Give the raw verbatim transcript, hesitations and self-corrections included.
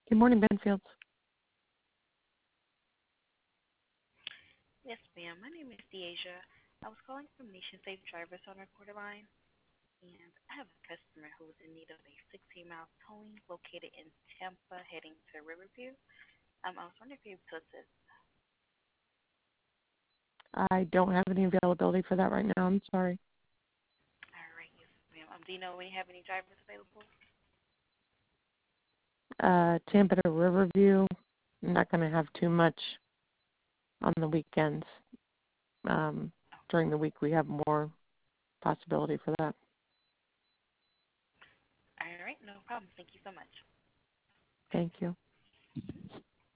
Good morning, Benfields. Yes, ma'am. My name is Deasia. I was calling from Nation Safe Drivers on our quarter line, and I have a customer who is in need of a sixteen-mile towing located in Tampa heading to Riverview. Um, I was wondering if you could assist. I don't have any availability for that right now. I'm sorry. All right, yes, ma'am. Um, do you know when you have any drivers available? Uh, Tampa to Riverview, I'm not going to have too much on the weekends. Um, during the week, we have more possibility for that. All right, no problem. Thank you so much. Thank you.